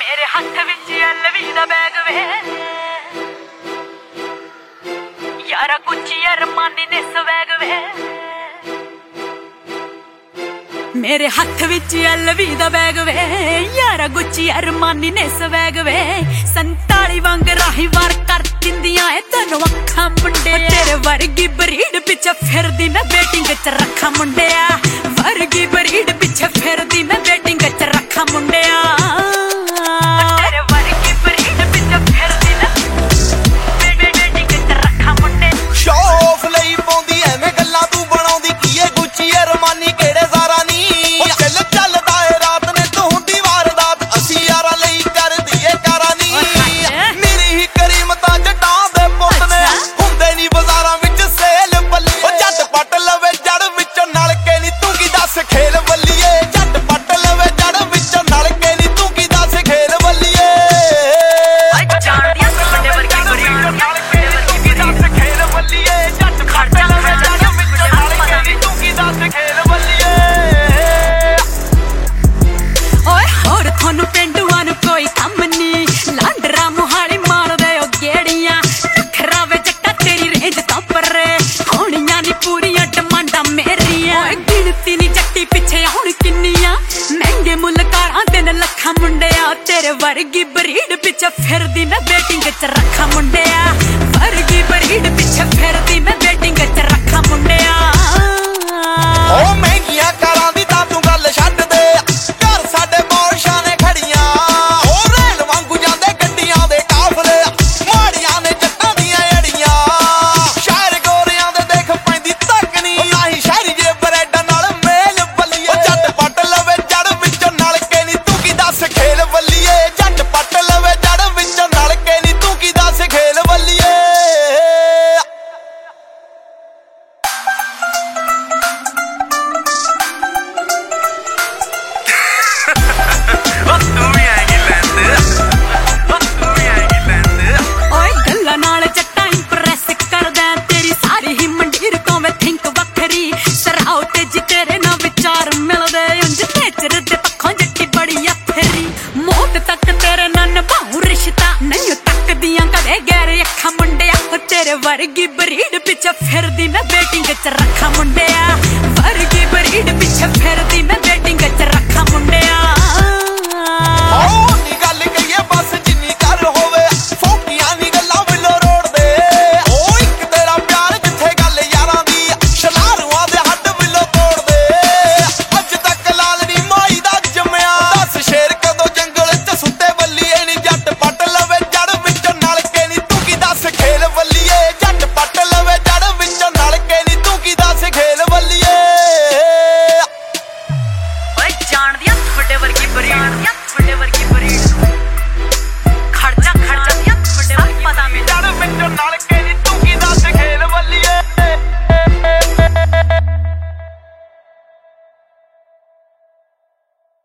मेरे हाथ विच LV दा बैग वे यारा गुच्ची अरमानी ने स्वैग वे मेरे हाथ विच LV दा बैग वे यारा गुच्ची अरमानी ने स्वैग वे 47 वांग राही वार कर दिंदियां ए तैनूं अखां मुंडे तेरे वर्गी बरीड पिछे फिरदी मैं वेटिंग च रखा मुंडिया वर्गी बरीड पिछे फिरदी मैं वेटिंग च रखा मुंडिया तेरे वर्गी बरीड पिछे फिरदी मैं वेटिंग च रखा मुंडे शो ऑफ ਲਈ ਪਾਉਂਦੀ ਐਵੇਂ ਗੱਲਾਂ ਤੂੰ ਬਣਾਉਂਦੀ ਕੀ ਏ ਗੁੱਚੀ ਅਰਮਾਨੀ ਕਿਹੜੇ ਜ਼ਾਰਾ ਨੀ ਉਹ ਚੱਲਦਾ ਏ ਰਾਤ ਨੇ ਤੂੰ ਹੁੰਦੀ ਵਾਰਦਾਤ ਅਸੀਂ ਯਾਰਾਂ ਲਈ ਕਰਦੀ ਏ ਕਾਰਾਂ ਨੀ ਮੇਰੀ ਹੀ ਕਰੀਮਤਾਂ ਜੱਟਾਂ ਦੇ ਪੁੱਤ ਨੇ ਹੁੰਦੇ ਨੀ ਬਾਜ਼ਾਰਾਂ ਵਿੱਚ ਸੇਲ ਬੱਲੀ ਉਹ ਜੱਟ ਪੱਟ ਲਵੇ ਜੜ ਵਿੱਚੋਂ ਨਲਕੇ ਨੀ ਤੂੰ ਕੀ ਦੱਸ ਖੇਲ ਬੱਲੀਏ ਜੱਟ ਪੱਟ ਲਵੇ ਜੜ ਵਿੱਚੋਂ ਨਲਕੇ ਨੀ ਤੂੰ ਕੀ ਦੱਸ ਖੇਲ ਬੱਲੀਏ ਜਾਣਦੀਆਂ ਵੱਡੇ ਵਰਗੀ ਬਰੀਡ तेरे वर्गी बरीड पिछे फिरदी मैं वेटिंग च रखा मुंडिया वर्गी बरीड पिछे फिरदी मैं वेटिंग च रखा मुंडिया ओ महंगियां कारां दी तां तू गल छड्ड दे घर साडे मौशां ने खड़ियां ओ रेल वांगू जांदे गड्डियां दे काफले माड़ियां ने जट्टां दियां अड़ियां शहर गोरियां दे देख पैंदी तक नी नाही शहरी जे ब्रेडां नाल मेल बल्लीए ओ जट पट लवे जड़ विचों नलके नी तू की दस खेल बल्लीए जट पट लवे जड़ विचों नलके नी तू की दस खेल बल्लीए वर्गी बरीड पिछे फिरदी मैं वेटिंग च रखा मुंडिया वर्गी बरीड पिछे फिरदी मैं वेटिंग च रखा मुंडिया नी गल कहिए बस जिन्नी कर होवे फोकियां नी गल्लां विलो रोड दे ओ इक तेरा प्यार जिथे गल यारां दी शलारुआं दे हड्ड विलो तोड़ दे अज तक लालनी माई दा जम्मिया दस शेर कदों जंगल च सुते बल्लीए नी जट पट लवे जड़ विचों नलके नी तू की दस खेल बल्लीए जान दिया ਵੱਡੇ ਵਰਗੀ ਬਰੀਡ